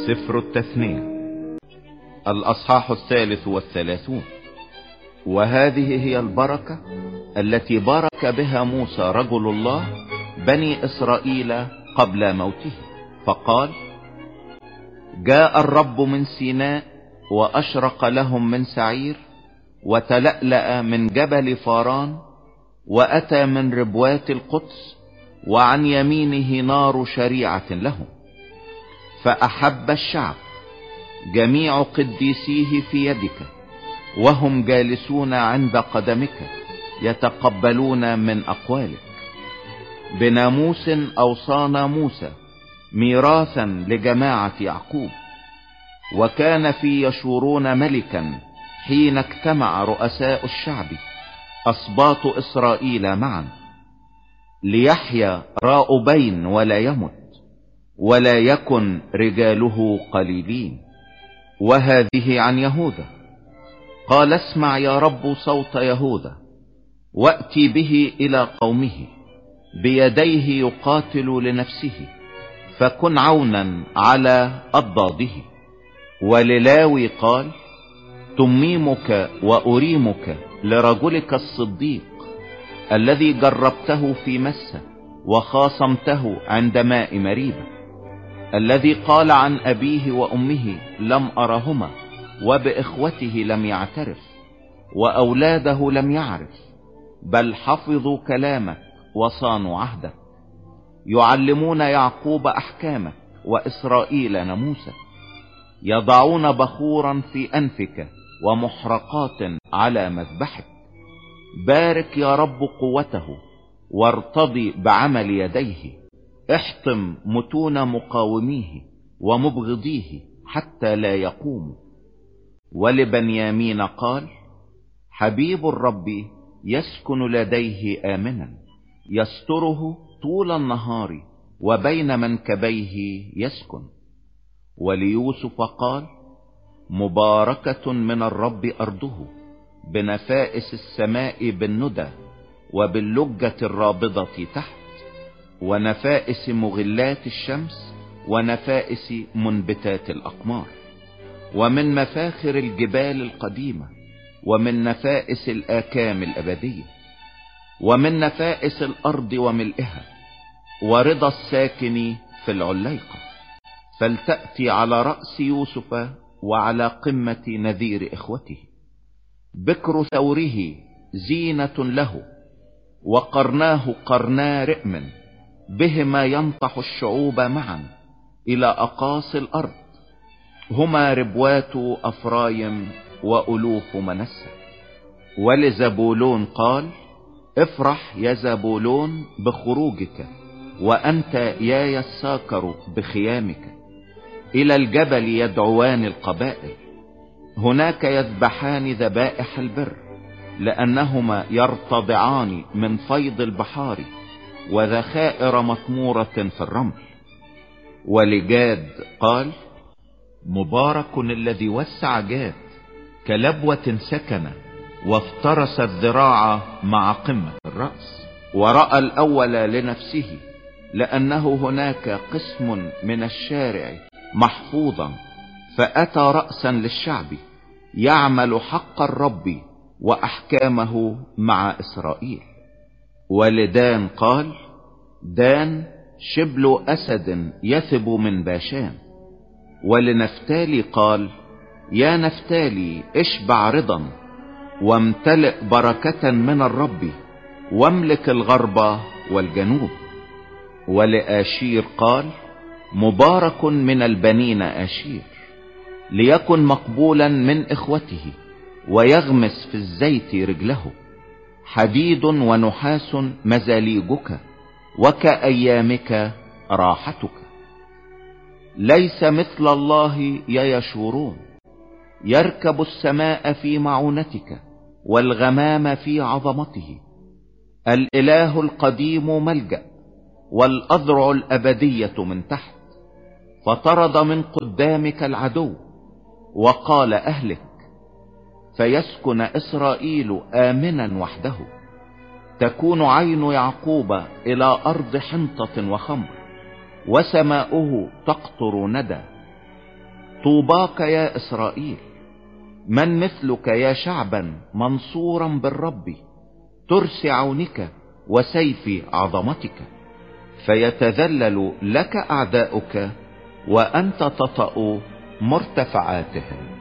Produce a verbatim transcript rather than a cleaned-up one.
سفر التثنية الأصحاح الثالث والثلاثون. وهذه هي البركة التي بارك بها موسى رجل الله بني إسرائيل قبل موته، فقال: جاء الرب من سيناء وأشرق لهم من سعير، وتلألأ من جبل فاران، وأتى من ربوات القدس، وعن يمينه نار شريعة لهم. فأحب الشعب جميع قديسيه في يدك، وهم جالسون عند قدمك يتقبلون من أقوالك. بناموس أوصانا موسى ميراثا لجماعة يعقوب. وكان في يشورون ملكا حين اجتمع رؤساء الشعب أسباط إسرائيل معا، ليحيا راؤبين ولا يمت، ولا يكن رجاله قليلين. وهذه عن يهوذا. قال: اسمع يا رب صوت يهوذا، وأتي به إلى قومه، بيديه يقاتل لنفسه، فكن عونا على أضداده. وللاوي قال: تميمك وأريمك لرجلك الصديق، الذي جربته في مسة وخاصمته عند ماء مريبة، الذي قال عن أبيه وأمه: لم أرهما، وبإخوته لم يعترف، وأولاده لم يعرف، بل حفظوا كلامك وصانوا عهدك، يعلمون يعقوب أحكامك وإسرائيل ناموسك، يضعون بخورا في أنفك ومحرقات على مذبحك. بارك يا رب قوته، وارتضي بعمل يديه. احطم متون مقاوميه ومبغضيه حتى لا يقوموا. ولبنيامين قال: حبيب الرب يسكن لديه آمنا، يستره طول النهار، وبين منكبيه يسكن. وليوسف قال: مباركة من الرب أرضه، بنفائس السماء بالندى، وباللجة الرابضة تحت، ونفائس مغلات الشمس، ونفائس منبتات الأقمار، ومن مفاخر الجبال القديمة، ومن نفائس الآكام الأبدية، ومن نفائس الأرض وملئها، ورضا الساكن في العليقة. فلتأتي على رأس يوسف وعلى قمة نذير إخوته. بكر ثوره زينة له، وقرناه قرنا رئم، بهما ينطح الشعوب معا إلى أقاصي الأرض. هما ربوات أفرايم وألوف منسى. ولزبولون قال: افرح يا زبولون بخروجك، وأنت يا يساكر بخيامك. إلى الجبل يدعوان القبائل، هناك يذبحان ذبائح البر، لأنهما يرتضعان من فيض البحار، وذخائر مطمورة في الرمل. ولجاد قال: مبارك الذي وسع جاد، كلبوة سكن، وافترس الذراع مع قمة الرأس. ورأى الأول لنفسه، لأنه هناك قسم من الشارع محفوظا، فأتى رأسا للشعب، يعمل حق الرب وأحكامه مع إسرائيل. ولدان قال: دان شبل أسد يثب من باشان. ولنفتالي قال: يا نفتالي اشبع رضا، وامتلئ بركة من الرب، واملك الغرب والجنوب. ولآشير قال: مبارك من البنين آشير، ليكن مقبولا من إخوته، ويغمس في الزيت رجله. حديد ونحاس مزاليجك، وكأيامك راحتك. ليس مثل الله يا يشورون، يركب السماء في معونتك، والغمام في عظمته. الإله القديم ملجأ، والأذرع الأبدية من تحت. فطرد من قدامك العدو، وقال أهلك، فيسكن إسرائيل آمنا وحده. تكون عين يعقوب إلى أرض حنطة وخمر، وسماؤه تقطر ندى. طوباك يا إسرائيل، من مثلك يا شعبا منصورا بالرب، ترس عونك وسيف عظمتك، فيتذلل لك أعداؤك وأنت تطأ مرتفعاتهم.